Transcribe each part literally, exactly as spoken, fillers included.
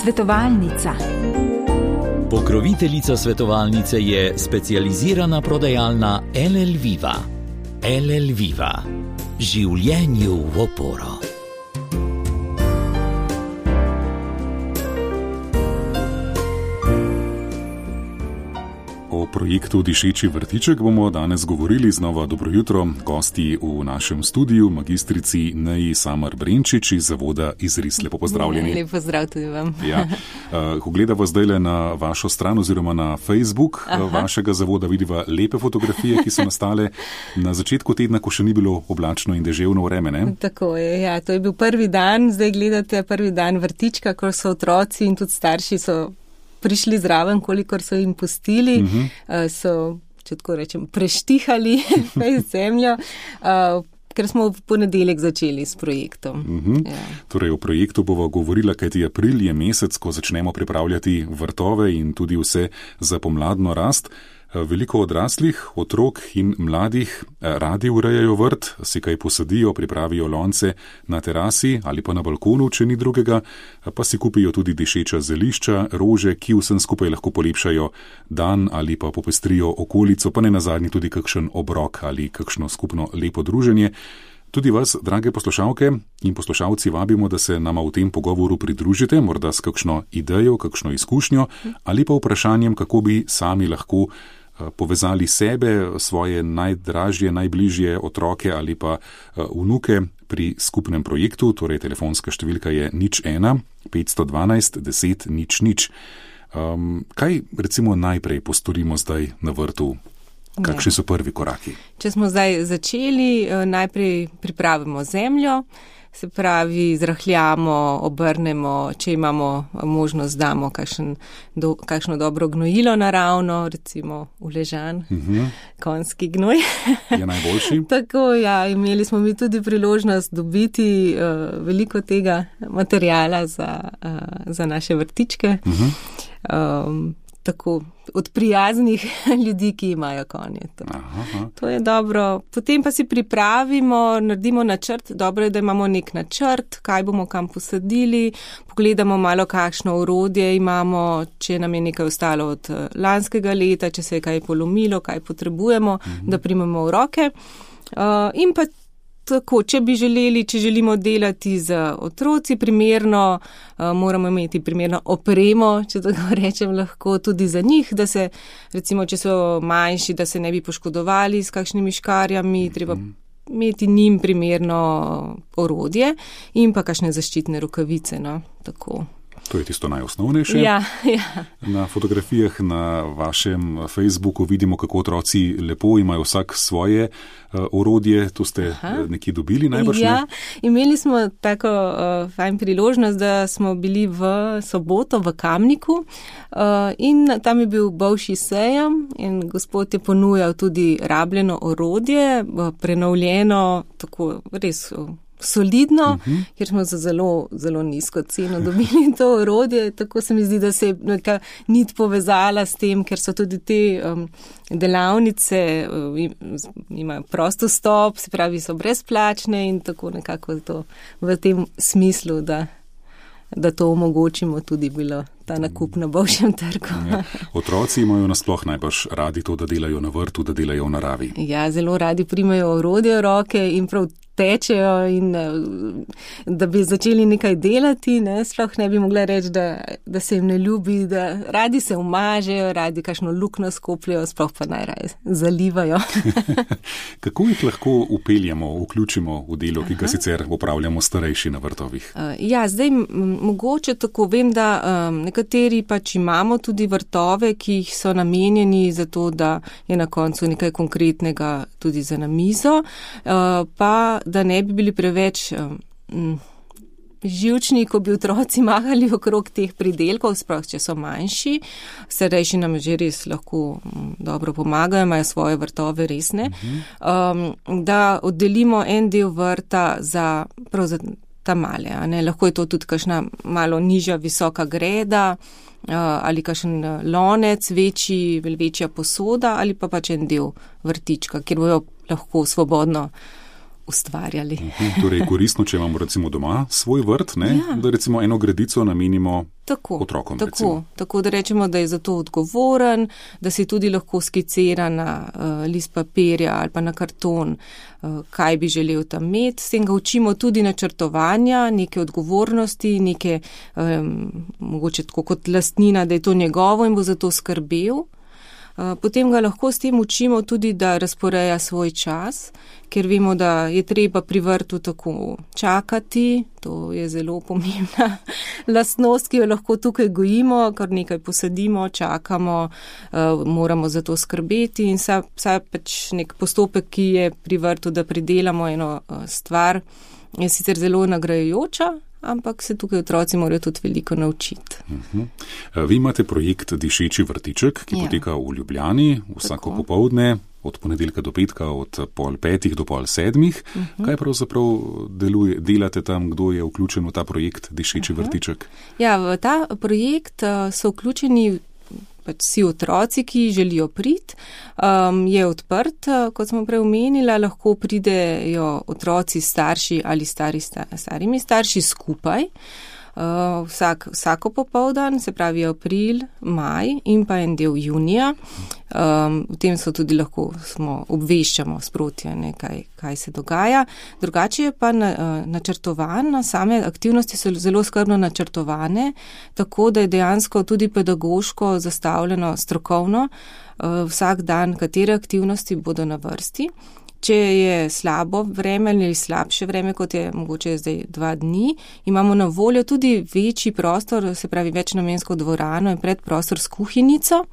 Svetovalnica. Pokroviteljica svetovalnice je specializirana prodajalna L L Viva. L L Viva. Življenju v oporo. O projektu Dišeči vrtiček bomo danes govorili. Znova dobro jutro. Gosti v našem studiu, magistrici Neji Samar Brenčič iz Zavoda Izris. Lepo pozdravljeni. Lep pozdrav tudi vam. Ja. Ko gledava zdajle na vašo stran oziroma na Facebook Aha. vašega zavoda, vidiva lepe fotografije, ki so nastale na začetku tedna, ko še ni bilo oblačno in deževno vreme, ne? Tako je, ja. To je bil prvi dan, zdaj gledate prvi dan vrtička, ko so otroci in tudi starši so prišli zraven, kolikor so jim pustili, uh-huh. uh, so, če tako rečem, preštihali zemljo, uh, ker smo v ponedeljek začeli s projektom. Uh-huh. Ja. Torej, o projektu bova govorila, kajti april je mesec, ko začnemo pripravljati vrtove in tudi vse za pomladno rast. Veliko odraslih, otrok in mladih radi urejajo vrt, si kaj posadijo, pripravijo lonce na terasi ali pa na balkonu, če ni drugega, pa si kupijo tudi dišeča zelišča, rože, ki vsem skupaj lahko polepšajo dan ali pa popestrijo okolico, pa ne nazadnje tudi kakšen obrok ali kakšno skupno lepo druženje. Tudi vas, drage poslušalke in poslušalci, vabimo, da se nama v tem pogovoru pridružite, morda s kakšno idejo, kakšno izkušnjo ali pa vprašanjem, kako bi sami lahko povezali sebe, svoje najdražje, najbližje otroke ali pa vnuke pri skupnem projektu. Torej, telefonska številka je nič ena, petsto dvanajst, deset, nič, nič. Um, kaj recimo najprej postorimo zdaj na vrtu? Kakšni so prvi koraki? Če smo zdaj začeli, najprej pripravimo zemljo, se pravi, zrahljamo, obrnemo, če imamo možnost, damo kakšen, do, kakšno dobro gnojilo naravno, recimo uležan, uh-huh. konjski gnoj. Je najboljši. Tako, ja, imeli smo mi tudi priložnost dobiti uh, veliko tega materijala za, uh, za naše vrtičke. Uh-huh. Um, tako od prijaznih ljudi, ki imajo konje. To. Aha. To je dobro. Potem pa si pripravimo, naredimo načrt. Dobro je, da imamo nek načrt, kaj bomo kam posadili, pogledamo malo, kakšno orodje imamo, če nam je nekaj ostalo od lanskega leta, če se je kaj polomilo, kaj potrebujemo, mhm. da primemo v roke. Uh, in pa tako, če bi želeli, če želimo delati z otroci, primerno, uh, moramo imeti primerno opremo, če tako rečem, lahko tudi za njih, da se, recimo, če so manjši, da se ne bi poškodovali s kakšnimi škarjami, treba imeti njim primerno orodje in pa kakšne zaščitne rokavice, no, tako. To je tisto najosnovnejše. Ja, ja. Na fotografijah na vašem Facebooku vidimo, kako otroci lepo imajo vsak svoje uh, orodje. To ste Aha. nekje dobili najbrž? Ja, imeli smo tako uh, fajn priložnost, da smo bili v soboto v Kamniku uh, in tam je bil bivši sejem in gospod je ponujal tudi rabljeno orodje, uh, prenovljeno, tako res uh, solidno, uh-huh. ker smo za zelo, zelo nizko ceno dobili to orodje, tako se mi zdi, da se je neka nit povezala s tem, ker so tudi te um, delavnice, um, imajo prosto stop, se pravi, so brezplačne in tako nekako to v tem smislu, da, da to omogočimo tudi bilo ta nakup na boljšem trgu. Ja. Otroci imajo nasploh najbrž radi to, da delajo na vrtu, da delajo v naravi. Ja, zelo radi primejo orodje v roke in prav tečejo in da bi začeli nekaj delati, ne, sploh ne bi mogla reči, da, da se jim ne ljubi, da radi se umažejo, radi kakšno luknjo skopljajo, sploh pa najraje zalivajo. Kako jih lahko upeljamo, vključimo v delo, ki ga Aha. sicer opravljamo starejši na vrtovih? Uh, ja, zdaj m- mogoče tako vem, da um, nekateri pač imamo tudi vrtove, ki jih so namenjeni za to, da je na koncu nekaj konkretnega tudi za namizo, uh, pa da ne bi bili preveč um, živčni, ko bi otroci mahali okrog teh pridelkov, sploh če so manjši. Starejši nam že res lahko um, dobro pomagajo, imajo svoje vrtove resne. Um, da oddelimo en del vrta za, prav za ta male. A ne? Lahko je to tudi kakšna malo nižja, visoka greda, uh, ali kakšen lonec, večji, večja posoda, ali pa pač en del vrtička, kjer bojo lahko svobodno ustvarjali. Uhum, torej je koristno, če imamo recimo doma svoj vrt, ne? Ja. Da recimo eno gredico namenimo tako, otrokom. Tako, tako, da rečemo, da je za to odgovoren, da si tudi lahko skicira na uh, list papirja ali pa na karton, uh, kaj bi želel tam imeti. S tem ga učimo tudi načrtovanja, neke odgovornosti, neke, um, mogoče tako kot lastnina, da je to njegovo in bo za to skrbel. Potem ga lahko s tem učimo tudi, da razporeja svoj čas, ker vemo, da je treba pri vrtu tako čakati. To je zelo pomembna lastnost, ki jo lahko tukaj gojimo, kar nekaj posadimo, čakamo, moramo za to skrbeti in vsa, vsa pač nek postopek, ki je pri vrtu, da pridelamo eno stvar, je sicer zelo nagrajujoča, ampak se tukaj otroci morajo tudi veliko naučiti. Uh-huh. Vi imate projekt Dišeči vrtiček, ki ja. poteka v Ljubljani vsako Tako. popoldne, od ponedeljka do petka, od pol petih do pol sedmih. Uh-huh. Kaj pravzaprav deluje, delate tam, kdo je vključen v ta projekt Dišeči uh-huh. vrtiček? Ja, v ta projekt so vključeni pač vsi otroci, ki želijo priti, um, je odprt, kot smo prej omenila, lahko pridejo otroci starši ali stari, starimi starši skupaj. Uh, vsak, vsako popoldan, se pravi april, maj in pa en del junija. Um, v tem so tudi lahko smo obveščamo sproti, ne, kaj, kaj se dogaja. Drugače je pa na, uh, načrtovano, same aktivnosti so zelo skrbno načrtovane, tako da je dejansko tudi pedagoško zastavljeno strokovno uh, vsak dan, katere aktivnosti bodo na vrsti. Če je slabo vreme ali slabše vreme, kot je mogoče zdaj dva dni, imamo na voljo tudi večji prostor, se pravi večnamensko dvorano in predprostor s kuhinjico.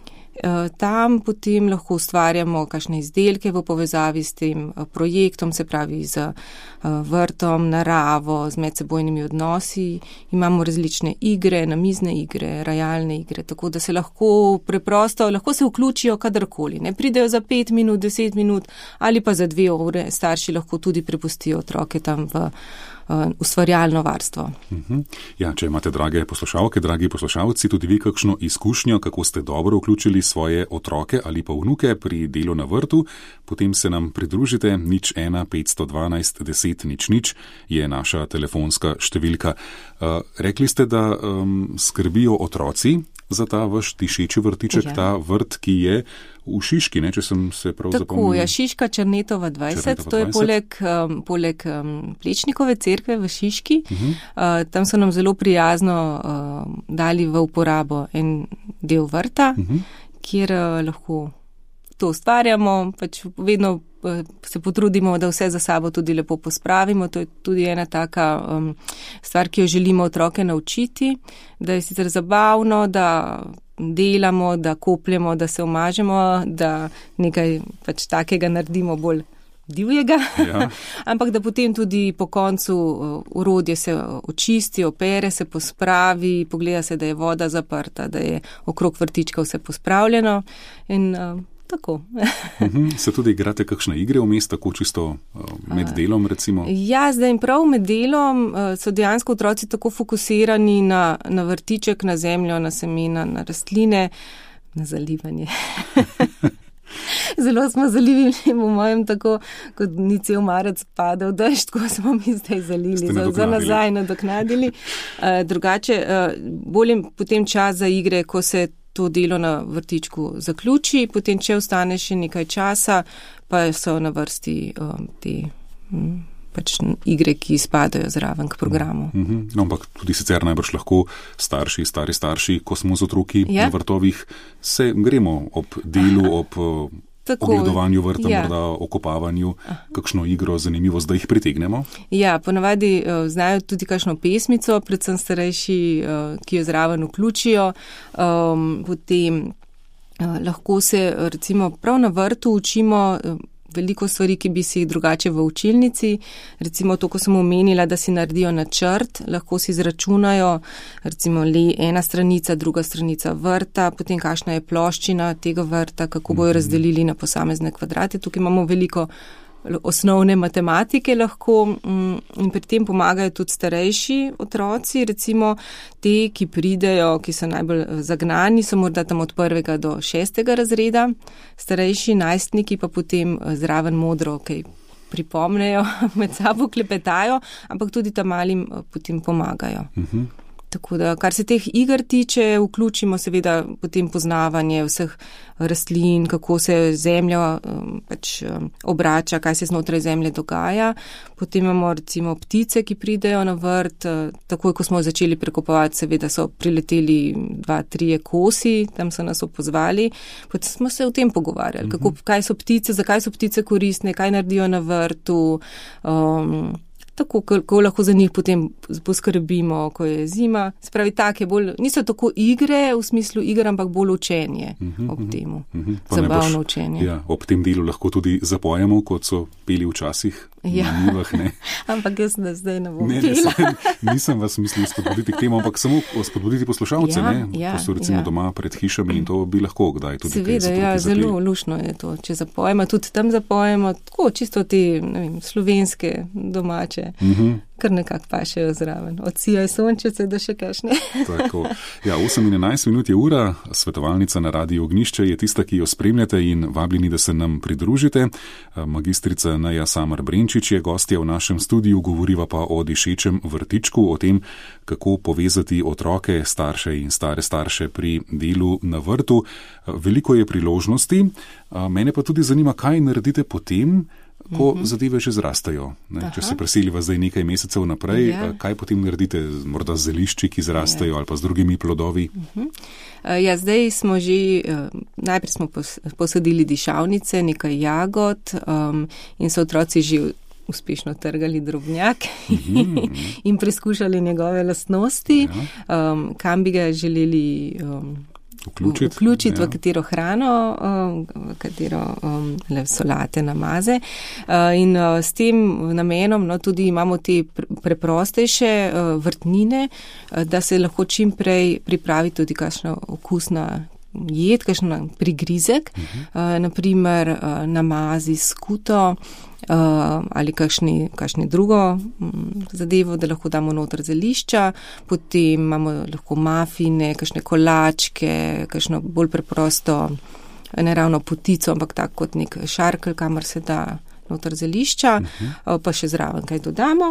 Tam potem lahko ustvarjamo kakšne izdelke v povezavi s tem projektom, se pravi z vrtom, naravo, z medsebojnimi odnosi. Imamo različne igre, namizne igre, rajalne igre, tako da se lahko preprosto, lahko se vključijo kadarkoli. Ne pridejo za pet minut, deset minut ali pa za dve ure, starši lahko tudi prepustijo otroke tam v ustvarjalno varstvo. Uh-huh. Ja, če imate, drage poslušalke, dragi poslušalci, tudi vi kakšno izkušnjo, kako ste dobro vključili svoje otroke ali pa vnuke pri delu na vrtu, potem se nam pridružite. Nič ena petsto dvanajst deset nič nič je naša telefonska številka. Uh, rekli ste, da um, skrbijo otroci za ta vaš dišeči vrtiček, ja. Ta vrt, ki je v Šiški, ne, če sem se prav Tako, zapomnil. Tako, ja, Šiška Črnetova dvajset, Črnetova to je dvajset. Poleg, um, poleg um, Plečnikove cerkve v Šiški. Uh-huh. Uh, tam so nam zelo prijazno uh, dali v uporabo en del vrta, uh-huh. kjer uh, lahko to ustvarjamo, pač vedno uh, se potrudimo, da vse za sabo tudi lepo pospravimo. To je tudi ena taka um, stvar, ki jo želimo otroke naučiti, da je sicer zabavno, da delamo, da kopljemo, da se omažemo, da nekaj pač takega naredimo bolj divjega, ja. Ampak da potem tudi po koncu orodje se očisti, opere, se pospravi, pogleda se, da je voda zaprta, da je okrog vrtička vse pospravljeno in uh, tako. Uhum, se tudi igrate kakšne igre vmes, tako čisto uh, med delom recimo? Ja, zdaj in prav med delom uh, so dejansko otroci tako fokusirani na, na vrtiček, na zemljo, na semena, na rastline, na zalivanje. Zelo smo zalivili, po mojem, tako, kot ni cel marec padel dež, tako smo mi zdaj zalili, za, za nazaj nadoknadili. Uh, drugače, uh, bolj potem čas za igre, ko se to delo na vrtičku zaključi, potem če ostane še nekaj časa, pa so na vrsti um, te um, pač igre, ki spadajo zraven k programu. Mm-hmm. No, ampak tudi sicer najbrž lahko starši, stari starši, ko smo z otroki ja? na vrtovih, se gremo ob delu, ob Tako, ogledovanju vrta, ja. morda okopavanju, kakšno igro zanimivo, da jih pritegnemo? Ja, ponavadi uh, znajo tudi kakšno pesmico, predvsem starejši, uh, ki jo zraven vključijo. Um, potem uh, lahko se recimo prav na vrtu učimo uh, veliko stvari, ki bi si jih drugače v učilnici. Recimo to, ko sem omenila, da si naredijo načrt, lahko si izračunajo recimo le ena stranica, druga stranica vrta, potem kakšna je ploščina tega vrta, kako bojo razdelili na posamezne kvadrate. Tukaj imamo veliko osnovne matematike lahko in pri tem pomagajo tudi starejši otroci, recimo te, ki pridejo, ki so najbolj zagnani, so morda tam od prvega do šestega razreda, starejši najstniki pa potem zraven modro, kaj pripomnejo, med sabo klepetajo, ampak tudi tam malim potem pomagajo. Uh-huh. Tako da, kar se teh iger tiče, vključimo seveda potem poznavanje vseh rastlin, kako se zemlja um, pač um, obrača, kaj se znotraj zemlje dogaja. Potem imamo recimo ptice, ki pridejo na vrt. Takoj, ko smo začeli prekopovati, seveda so prileteli dva, trije kosi, tam so nas opozvali. Potem smo se o tem pogovarjali, kako, kaj so ptice, zakaj so ptice koristne, kaj naredijo na vrtu. Um, Tako, ko lahko za njih potem poskrbimo, ko je zima. Spravi, take bolj, niso tako igre v smislu igre, ampak bolj učenje uh-huh, ob temu. Uh-huh. Zabavno boš, učenje. Ja, ob tem delu lahko tudi zapojemo, kot so peli včasih. Ja. Na nivah, ne. Ampak jaz da zdaj ne bom ne, pela. Ne, nisem vas mislil spodbuditi k temu, ampak samo spodbuditi poslušalce, ja, ne? Ja, ko so recimo ja. doma pred hišami in to bi lahko kdaj tudi seveda, ja, zelo lušno je to, če zapojemo, tudi tam zapojemo, tako čisto te, ne vem, slovenske domače. Uh-huh. Kar nekako pašejo zraven. Od sijaj sončice do še kakšne. Tako. Ja, osem in enajst minut je ura, svetovalnica na Radiu Ognjišče je tista, ki jo spremljate in vabljeni, da se nam pridružite. Magistrica Neja Samar Brenčič je gostja v našem studiu, govoriva pa o dišečem vrtičku, o tem, kako povezati otroke, starše in stare starše pri delu na vrtu. Veliko je priložnosti, mene pa tudi zanima, kaj naredite potem, ko uh-huh. zadeve že zrastajo. Če se preseliva zdaj nekaj mesecev naprej, ja. kaj potem naredite morda z zelišči, ki zrastajo, ja. ali pa z drugimi plodovi? Uh-huh. Ja, zdaj smo že, najprej smo posadili dišavnice, nekaj jagod um, in so otroci že uspešno trgali drobnjak uh-huh. in preskušali njegove lastnosti, ja. um, kam bi ga želeli um, Vključiti, vključiti ja. v katero hrano, v katero um, solate, namaze. Uh, in uh, s tem namenom no, tudi imamo te preprostejše uh, vrtnine, uh, da se lahko čim prej pripravi tudi kakšna okusna jed, kakšna prigrizek, uh-huh. uh, naprimer uh, namazi s skuto, Uh, ali kakšni, kakšni drugo um, zadevo, da lahko damo noter zelišča, potem imamo lahko mafine, kakšne kolačke, kakšno bolj preprosto, ne ravno potico, ampak tak kot nek šarkelj, kamor se da noter zelišča, uh-huh. pa še zraven kaj dodamo.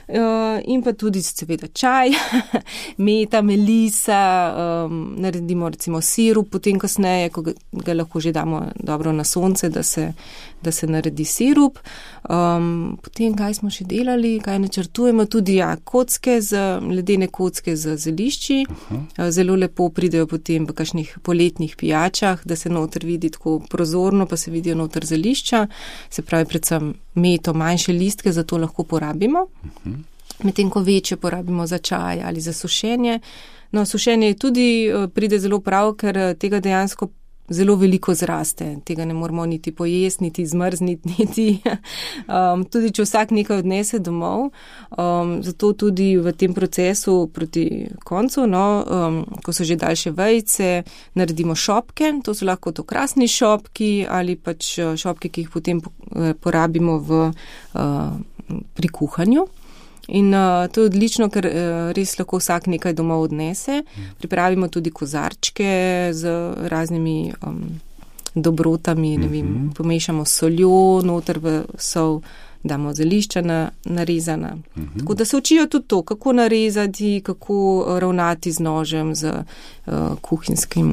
In pa tudi seveda čaj, meta, melisa, um, naredimo recimo sirup, potem kasneje, ko ga, ga lahko že damo dobro na sonce, da se, da se naredi sirup. Um, potem kaj smo še delali, kaj načrtujemo, tudi ja, kocke, z, ledene kocke z zelišči. Uh-huh. Zelo lepo pridejo potem v kakšnih poletnih pijačah, da se noter vidi tako prozorno, pa se vidijo noter zelišča, se pravi predvsem meto, manjše listke, zato lahko porabimo. Uh-huh. Medtem ko večje porabimo za čaj ali za sušenje. No, sušenje tudi pride zelo prav, ker tega dejansko zelo veliko zraste. Tega ne moramo niti pojesti, niti zmrzniti, niti um, tudi, če vsak nekaj odnese domov. Um, zato tudi v tem procesu proti koncu, no, um, ko so že daljše vejice, naredimo šopke. To so lahko to krasni šopki ali pač šopke, ki jih potem porabimo v, uh, pri kuhanju. In uh, to je odlično, ker uh, res lahko vsak nekaj domov odnese. Pripravimo tudi kozarčke z raznimi um, dobrotami, ne vem, mm-hmm. pomešamo soljo, noter v sol, damo zelišča na, narezana. Mm-hmm. Tako da se učijo tudi to, kako narezati, kako ravnati z nožem, z uh, kuhinskim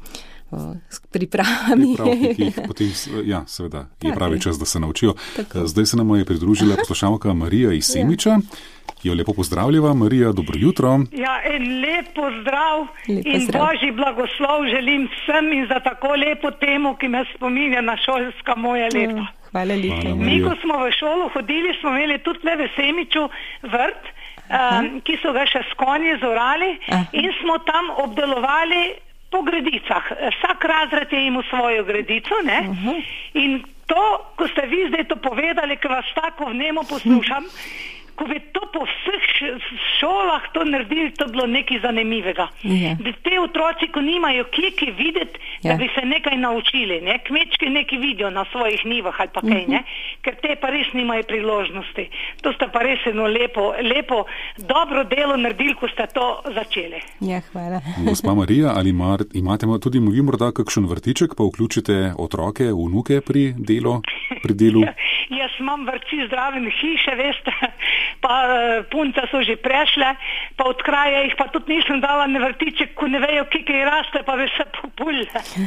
s pripravami. Pripravki, ki jih potem, ja, seveda, je pravi čas, da se naučijo. Tako. Zdaj se nam je pridružila poslušalka Marija iz Semiča. Jo lepo pozdravljava. Marija, dobro jutro. Ja, en lep pozdrav lep in pozdrav. Božji blagoslov želim vsem in za tako lepo temo, ki me spominja na šolska moja leta. Hvala lepa. Mi, ko smo v šolo hodili, smo imeli tudi le v Semiču vrt, um, ki so ga še s konji zorali Aha. in smo tam obdelovali po gredicah. Vsak razred je imel svojo gredico, ne? Uh-huh. In to, ko ste vi zdaj to povedali, ker vas tako vnemo poslušam, ko bi to po vseh šolah to naredili, to bilo nekaj zanimivega. Ja. Da te otroci, ko nimajo kje ki videti, Ja. da bi se nekaj naučili, ne? Kmečki nekaj vidijo na svojih nivah ali pa kaj, ne? Ker te pa res nimajo priložnosti. To sta pa res eno lepo, lepo, dobro delo naredili, ko ste to začeli. Ja, hvala. Gospa Marija, ali mar, imate tudi vi morda kakšen vrtiček, pa vključite otroke, vnuke pri delu? Pri delu? Ja, jaz imam vrči zdraven hiše, veste, pa punca so že prešle, pa od kraja jih pa tudi nisem dala na vrtiček, ko ne vejo, kje kaj raste, pa vse populje.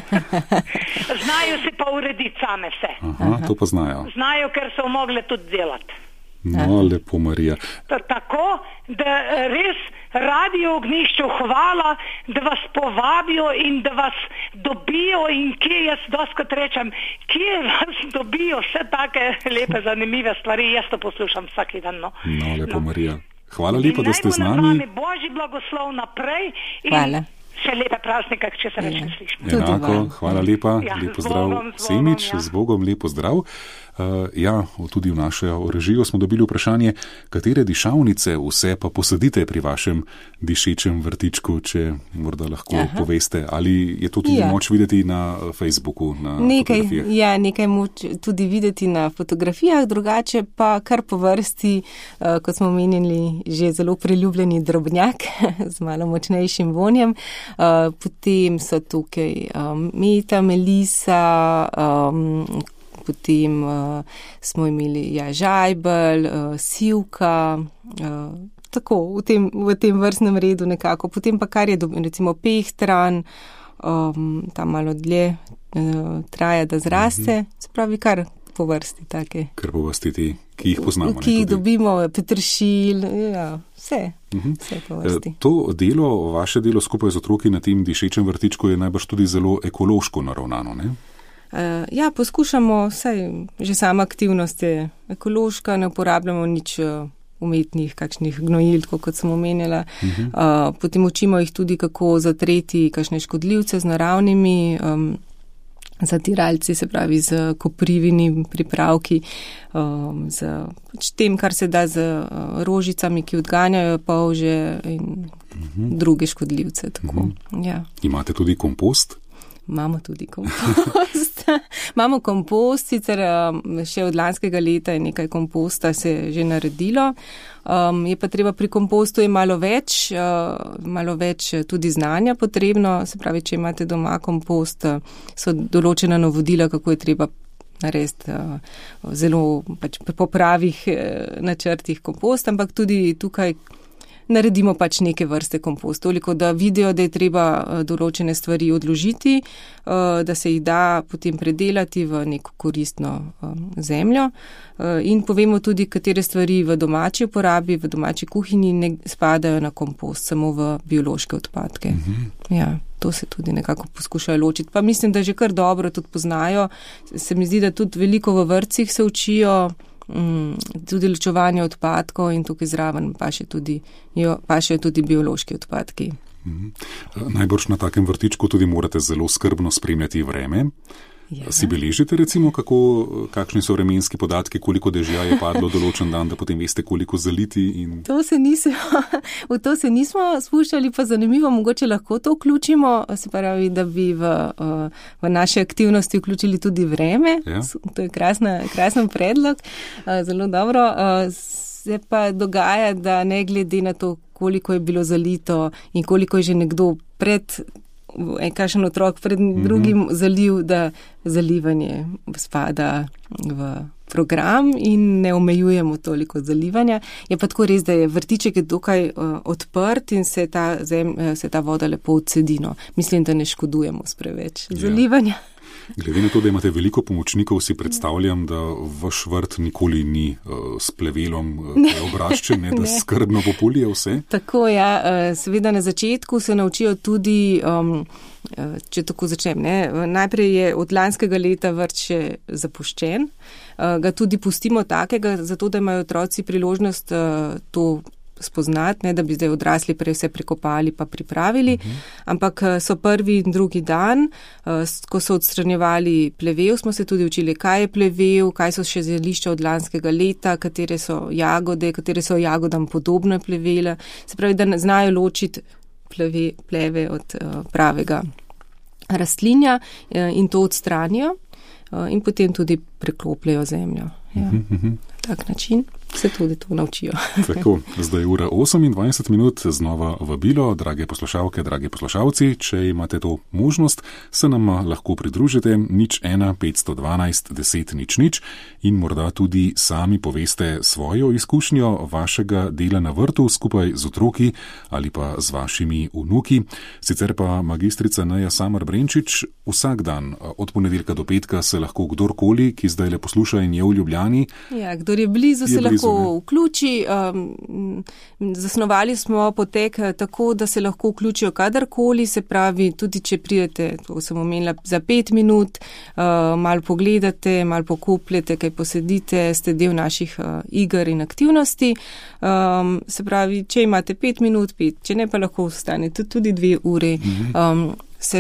Znajo se pa urediti same vse. Aha, to pa znajo. Znajo, ker so mogle tudi delati. No, lepo, Marija. Tako, da res Radio Ognjišče hvala, da vas povabijo in da vas dobijo in kje jaz doskrat rečem, kje vas dobijo vse take lepe, zanimive stvari, jaz to poslušam vsak dan. No, no lepo, no. Marija. Hvala lepa, da ste z nami. Naj bo nad vami Božji blagoslov naprej in Hvala. še lepe praznike, če se reče slišimo. Enako, hvala lepa, Ja, lepo z zdrav Bogom, z Bogom, Semič, ja. z Bogom, lepo zdrav. Uh, ja, tudi v našo režijo smo dobili vprašanje, katere dišavnice vse pa posadite pri vašem dišečem vrtičku, če morda lahko Aha. poveste, ali je to tudi Ja. moč videti na Facebooku, na Nekaj, fotografijah? ja, nekaj moč tudi videti na fotografijah, drugače pa kar po vrsti, uh, kot smo omenili, že zelo priljubljeni drobnjak z malo močnejšim vonjem. Uh, potem so tukaj um, meta, melisa, um, potem uh, smo imeli ja, žajbelj, uh, sivka, uh, tako v tem, v tem vrstnem redu nekako. Potem pa kar je recimo pehtran, um, tam malo dlje uh, traja, da zraste, se pravi kar po vrsti take. Kar po vrsti ti, ki jih poznamo. Ki jih ne, tudi. dobimo, peteršilj, ja, vse, Mhm. vse po vrsti. To delo, vaše delo skupaj z otroki na tem dišečem vrtičku je najbrž tudi zelo ekološko naravnano, ne? Uh, ja, poskušamo, saj že sama aktivnost je ekološka, ne uporabljamo nič uh, umetnih, kakšnih gnojil, kot sem omenjala. Uh-huh. Uh, potem učimo jih tudi, kako zatreti kakšne škodljivce z naravnimi um, zatiralci, se pravi z koprivini pripravki, um, z pač tem, kar se da z uh, rožicami, ki odganjajo polže in uh-huh. druge škodljivce. Tako. Uh-huh. Ja. Imate tudi kompost? Imamo tudi kompost. Imamo kompost, sicer še od lanskega leta je nekaj komposta se že naredilo. Um, je pa treba pri kompostu je malo več, uh, malo več tudi znanja potrebno. Se pravi, če imate doma kompost, so določena navodila, kako je treba narediti uh, zelo pač po pravih uh, načrtih kompost, ampak tudi tukaj naredimo pač neke vrste kompost. Toliko, da vidijo, da je treba določene stvari odložiti, da se jih da potem predelati v neko koristno zemljo. In povemo tudi, katere stvari v domači uporabi, v domači kuhinji ne spadajo na kompost, samo v biološke odpadke. Mhm. Ja, to se tudi nekako poskušajo ločiti. Pa mislim, da že kar dobro tudi poznajo. Se mi zdi, da tudi veliko v vrtcih se učijo, Mm, tudi ločevanje odpadkov in tukaj zraven pa še tudi, jo, pa še tudi biološki odpadki. Mm-hmm. Najbrž na takem vrtičku tudi morate zelo skrbno spremljati vreme. Ja. Si beležite recimo, kako, kakšni so vremenski podatki, koliko dežja je padlo določen dan, da potem veste, koliko zaliti? In... To se nismo, v to se nismo spuščali, pa zanimivo, mogoče lahko to vključimo, se pravi, da bi v, v naše aktivnosti vključili tudi vreme. Ja. To je krasna, krasen predlog, zelo dobro. Se pa dogaja, da ne glede na to, koliko je bilo zalito in koliko je že nekdo pred kakšen otrok pred drugim zaliv, da zalivanje spada v program in ne omejujemo toliko zalivanja. Je pa tako res, da je vrtiček je dokaj uh, odprt in se ta, zem, se ta voda lepo odsedi. No. Mislim, da ne škodujemo s preveč ja. zalivanja. Glede na to, da imate veliko pomočnikov, si predstavljam, da vaš vrt nikoli ni uh, s plevelom uh, obraščen, ne, da skrbno populje vse. Tako, ja. Seveda na začetku se naučijo tudi, um, če tako začnem, ne. Najprej je od lanskega leta vrt še zapuščen. Uh, ga tudi pustimo takega, zato da imajo otroci priložnost uh, to spoznati, ne da bi zdaj odrasli prej vse prekopali pa pripravili, uh-huh. ampak so prvi in drugi dan, ko so odstranjevali plevel, smo se tudi učili, kaj je plevel, kaj so še zelišča od lanskega leta, katere so jagode, katere so jagodam podobne plevele, se pravi, da znajo ločiti pleve, pleve od pravega rastlinja in to odstranijo in potem tudi preklopljajo zemljo. Ja. Uh-huh. Na tak način se tudi to naučijo. Tako, zdaj je ura osemindvajset minut, znova vabilo, drage poslušalke, dragi poslušalci, če imate to možnost, se nam lahko pridružite nič ena petsto dvanajst deset nič nič in morda tudi sami poveste svojo izkušnjo vašega dela na vrtu skupaj z otroki ali pa z vašimi vnuki. Sicer pa magistrica Neja Samar Brenčič, vsak dan od ponedeljka do petka se lahko kdorkoli, ki zdaj le posluša in je v Ljubljani. Ja, kdor je blizu, je se blizu, lahko ne? vključi. Um, zasnovali smo potek tako, da se lahko vključijo kadarkoli, se pravi, tudi če pridete, to sem omenila, za pet minut, uh, malo pogledate, malo pokupljete, kaj posedite, ste del naših uh, iger in aktivnosti. Um, se pravi, če imate pet minut, pet, če ne pa lahko ostanete tudi dve uri. Um, Se,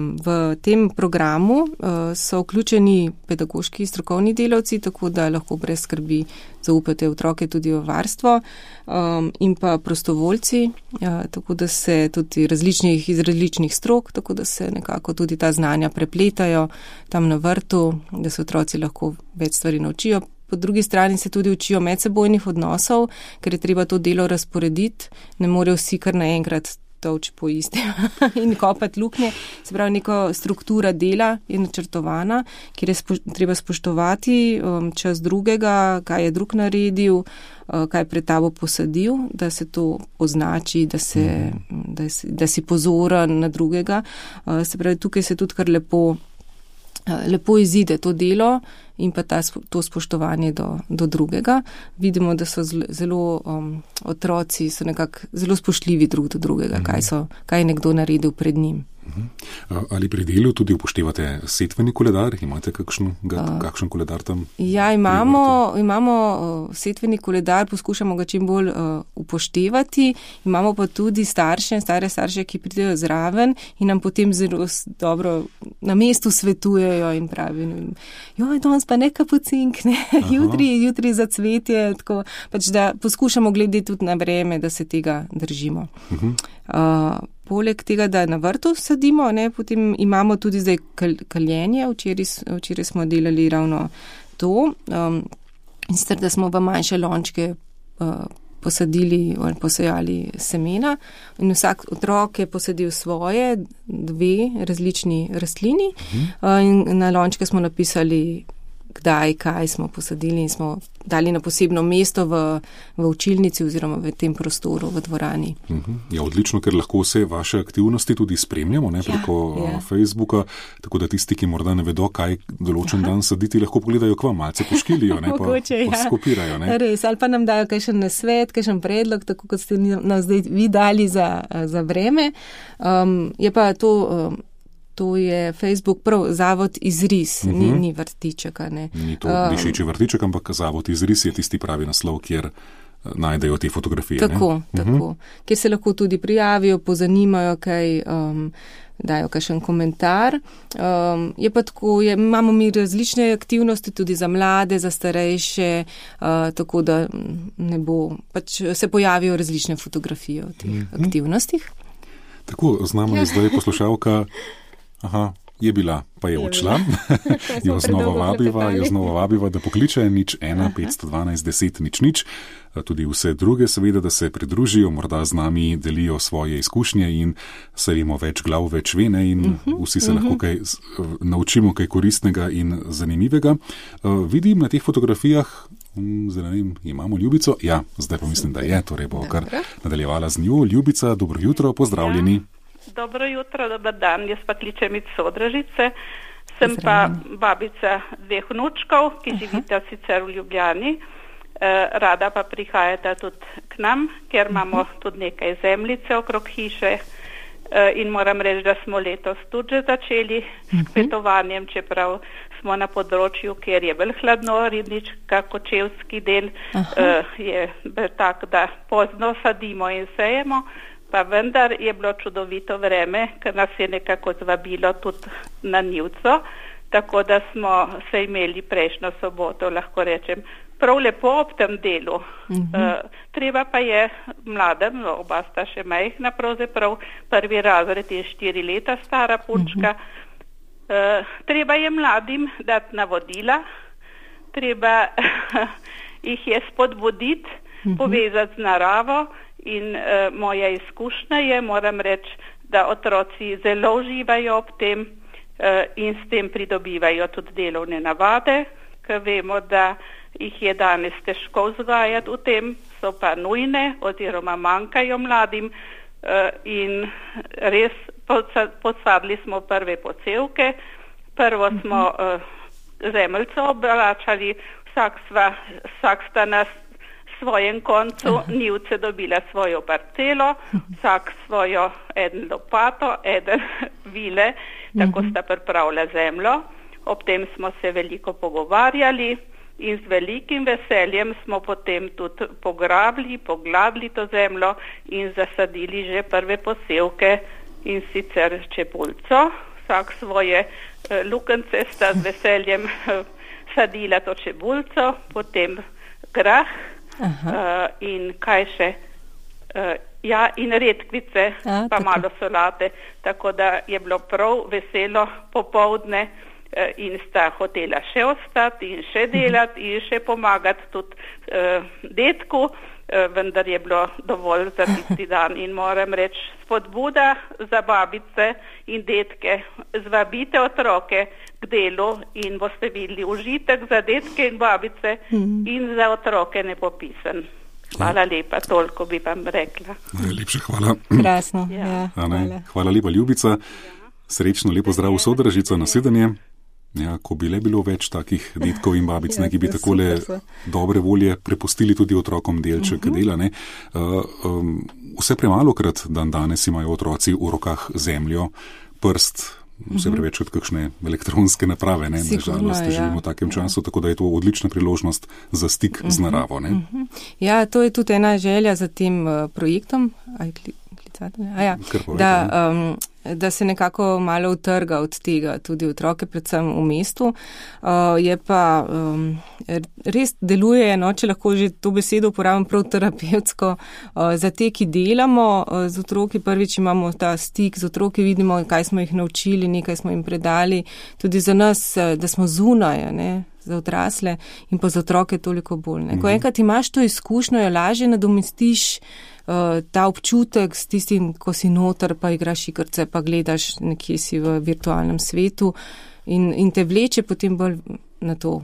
v tem programu uh, so vključeni pedagoški strokovni delavci, tako da lahko brez skrbi zaupate otroke tudi v varstvo um, in pa prostovoljci, uh, tako da se tudi različnih, iz različnih strok, tako da se nekako tudi ta znanja prepletajo tam na vrtu, da se otroci lahko več stvari naučijo. Po drugi strani se tudi učijo medsebojnih odnosov, ker je treba to delo razporediti, ne morejo vsi kar naenkrat toč po istem in kopati luknje. Se pravi, neka struktura dela je načrtovana, kjer je spo, treba spoštovati um, čas drugega, kaj je drug naredil, uh, kaj je pred tabo posadil, da se to označi, da, se, mm. da, si, da si pozoren na drugega. Uh, se pravi, tukaj se tudi kar lepo, uh, lepo izide to delo in pa ta, to spoštovanje do, do drugega. Vidimo, da so zelo um, otroci so nekako zelo spoštljivi drug do drugega, mm-hmm. kaj, so, kaj je nekdo naredil pred njim. Ali pri delu tudi upoštevate setveni koledar? Imate kakšen, kakšen koledar tam? Ja, imamo, imamo setveni koledar, poskušamo ga čim bolj uh, upoštevati. Imamo pa tudi starše, stare starše, ki pridejo zraven in nam potem zelo dobro na mestu svetujejo in pravijo, joj, danes pa ne kapucink, ne, jutri, jutri za cvetje, tako, pač da poskušamo gledati tudi na vreme, da se tega držimo. Uh-huh. Uh, Poleg tega, da na vrtu sadimo, ne, potem imamo tudi zdaj kaljenje, včeraj, včeraj smo delali ravno to, um, in sicer, da smo v manjše lončke uh, posadili ali posejali semena in vsak otrok je posadil svoje dve različni rastlini uh, in na lončke smo napisali, kdaj, kaj smo posadili in smo dali na posebno mesto v, v učilnici oziroma v tem prostoru, v dvorani. Uh-huh. Ja, odlično, ker lahko vse vaše aktivnosti tudi spremljamo, ne, preko ja, ja. Facebooka, tako da tisti, ki morda ne vedo, kaj določen Aha. dan saditi, lahko pogledajo k vam, malce poškilijo, ne, pa, Mogoče, pa ja. skopirajo. Ne. Res, ali pa nam dajo kakšen nasvet, kakšen predlog, tako kot ste nam zdaj vi dali za, za vreme. Um, je pa to... Um, To je Facebook, prav, Zavod Izris, uh-huh. ni, ni vrtičeka. Ne. Ni to dišeči um, vrtiček, ampak Zavod Izris je tisti pravi naslov, kjer najdejo te fotografije. Tako, ne? tako. Uh-huh. Kjer se lahko tudi prijavijo, pozanimajo, kaj um, dajo kakšen komentar. Um, je pa tako, je, imamo mi različne aktivnosti tudi za mlade, za starejše, uh, tako da ne bo, pač se pojavijo različne fotografije o teh uh-huh. aktivnostih. Tako, z nami je zdaj poslušalka. Aha, je bila, pa je odšla. jo znova vabiva, jo znova vabiva, da pokliče nič ena petsto dvanajst deset nič nič. Tudi vse druge seveda, da se pridružijo, morda z nami delijo svoje izkušnje in se vemo več glav, več vene in uh-huh, vsi se uh-huh. lahko kaj naučimo, kaj koristnega in zanimivega. Uh, vidim na teh fotografijah, zdaj ne vem, imamo Ljubico? Ja, zdaj pa mislim, da je, torej bo kar nadaljevala z njo. Ljubica, dobro jutro, pozdravljeni. Ja. Dobro jutro, dober dan, jaz pa kličem iz Sodražice, sem pa babica dveh vnučkov, ki Aha. živita sicer v Ljubljani, e, rada pa prihajata tudi k nam, ker imamo tudi nekaj zemljice okrog hiše e, in moram reči, da smo letos tudi že začeli s kmetovanjem, čeprav smo na področju, kjer je bolj hladno, Ribnička, Kočevski del uh, je tak, da pozno sadimo in sejemo, pa vendar je bilo čudovito vreme, ker nas je nekako zvabilo tudi na njivco, tako da smo se imeli prejšnjo soboto, lahko rečem, prav lepo ob tem delu. Uh-huh. Uh, treba pa je mladem, oba sta še majhna, pravzaprav prvi razred je štiri leta stara punčka, uh-huh. Uh, treba je mladim dati navodila, treba jih je spodbuditi, uh-huh. povezati z naravo in uh, moja izkušnja je, moram reči, da otroci zelo uživajo ob tem uh, in s tem pridobivajo tudi delovne navade, ker vemo, da jih je danes težko vzgajati v tem, so pa nujne oziroma manjkajo mladim. Uh, in res posadili smo prve posevke, prvo smo uh, zemljico obračali, vsak, sva, vsak sta na svojem koncu njivce dobila svojo parcelo, vsak svojo eden lopato, eden vile, tako sta pripravila zemljo. Ob tem smo se veliko pogovarjali in z velikim veseljem smo potem tudi pograbili, pogladili to zemljo in zasadili že prve posevke in sicer čebulco. Vsak svoje uh, lukence sta z veseljem uh, sadila to čebulco, potem grah uh, in kaj še, uh, ja in redkvice, A, pa tako. Malo solate, tako da je bilo prav veselo popovdne. In sta hotela še ostati in še delati in še pomagati tudi uh, detku, uh, vendar je bilo dovolj za tisti dan. In moram reči, spodbuda za babice in detke, zvabite otroke k delu in boste videli užitek za detke in babice in za otroke nepopisen. Hvala lepa, toliko bi vam rekla. Najlepša hvala. Krasno. Ja. Ja, hvala. hvala lepa, Ljubica. Srečno, lepo zdrav v Sodražico, nasedanje. Ja, ko bi le bilo več takih detkov in babic, ja, ne, ki bi takole dobre volje prepustili tudi otrokom delček uh-huh. dela. Ne. Uh, um, vse premalokrat dan danes imajo otroci v rokah zemljo, prst, vse uh-huh. preveč od kakšne elektronske naprave. Ne, Sigurno, nažalost, ja. živimo v takem ja. času, tako da je to odlična priložnost za stik uh-huh. z naravo. Ne. Uh-huh. Ja, to je tudi ena želja za tem uh, projektom. Aj, A ja, da, um, da se nekako malo utrga od tega, tudi otroke, predvsem v mestu. Uh, je pa um, res deluje, no, če lahko že to besedo uporabim prav terapevtsko, uh, za te, ki delamo uh, z otroki. Prvič imamo ta stik z otroki, vidimo, kaj smo jih naučili, nekaj smo jim predali. Tudi za nas, uh, da smo zunaj, ne, za odrasle in pa za otroke toliko bolj. Ne. Ko enkrat imaš to izkušnjo, jo lažje nadomestiš Uh, ta občutek s tistim, ko si noter, pa igraš igrice, pa gledaš, nekje si v virtualnem svetu in, in te vleče potem bolj na to,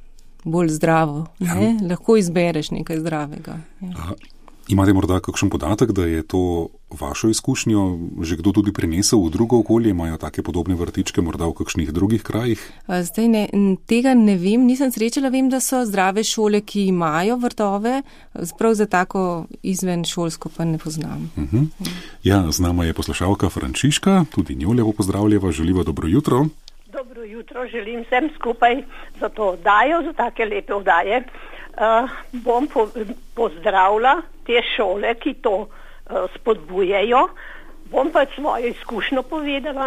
bolj zdravo. Ja. Lahko izbereš nekaj zdravega. Ja. Imate morda kakšen podatek, da je to vašo izkušnjo že kdo tudi prinesel v drugo okolje? Imajo take podobne vrtičke morda v kakšnih drugih krajih? Zdaj ne, tega ne vem, nisem srečala. Vem, da so zdrave šole, ki imajo vrtove, sprav za tako izven šolsko pa ne poznam. Uh-huh. Ja, z nama je poslušalka Frančiška, tudi njo lepo pozdravljava, želiva dobro jutro. Dobro jutro, želim vsem skupaj za to oddajo, za take lepe oddaje. Uh, bom po, pozdravila te šole, ki to uh, spodbujejo. Bom pa svojo izkušnjo povedala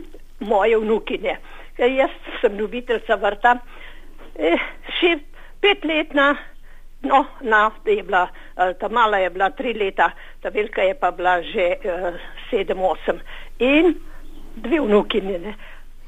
moje vnukine. Ker jaz sem ljubiteljca vrta, eh, še petletna, no, na, je bila, uh, ta mala je bila tri leta, ta velika je pa bila že uh, sedem, osem. In dve vnukine, ne.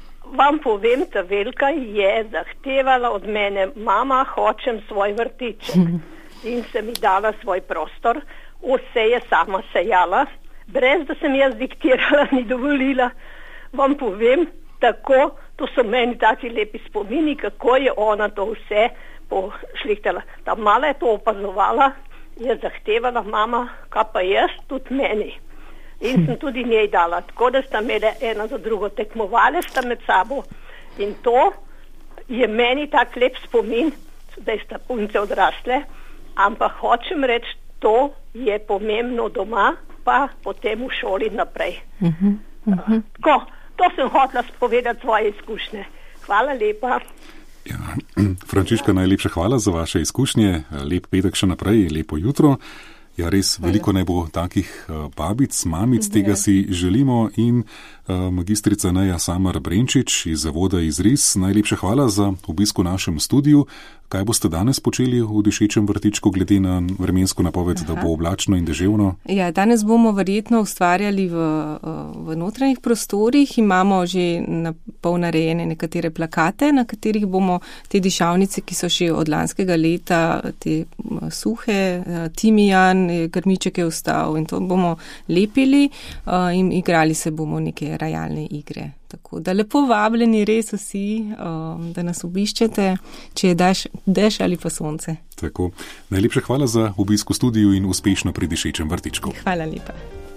Vam povem, ta velika je zahtevala od mene, mama, hočem svoj vrtiček. In se mi dala svoj prostor, vse je sama sejala, brez da sem jaz diktirala, ni dovolila. Vam povem, tako, to so meni taki lepi spomini, kako je ona to vse pošlihtala. Ta mala je to opazovala, je zahtevala, mama, kaj pa jaz, tudi meni. In sem tudi njej dala, tako da sta imele ena za drugo tekmovale, sta med sabo. In to je meni tak lep spomin, da sta punce odrasle, ampak hočem reči, to je pomembno doma, pa potem v šoli naprej. Uh-huh, uh-huh. Tako, to sem hotela spovedati svoje izkušnje. Hvala lepa. Ja, Frančiška, najlepša hvala za vaše izkušnje. Lep petek še naprej, lepo jutro. Ja, res veliko naj bo takih babic, mamic, tega si želimo in magistrica Neja Samar Brenčič iz Zavoda Izris. Najlepša hvala za obisk v našem studiu. Kaj boste danes počeli v Dišečem vrtičku, glede na vremensko napoved, Aha. da bo oblačno in deževno? Ja, danes bomo verjetno ustvarjali v, v notranjih prostorih. Imamo že na pol narejene nekatere plakate, na katerih bomo te dišavnice, ki so še od lanskega leta, te suhe, timijan, grmiček je ostal in to bomo lepili in igrali se bomo neke rajalne igre. Tako da lepo vabljeni res vsi, da nas obiščete, če je dež, dež ali pa sonce. Tako. Najlepša hvala za obisk v studiu in uspešno pri Dišečem vrtičku. Hvala lepa.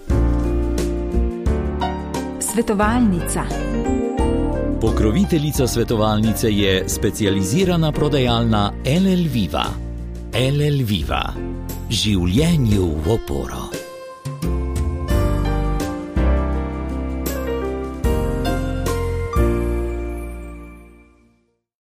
Svetovalnica. Pokroviteljica svetovalnice je specializirana prodajalna L L Viva. L L Viva. Življenju v oporo.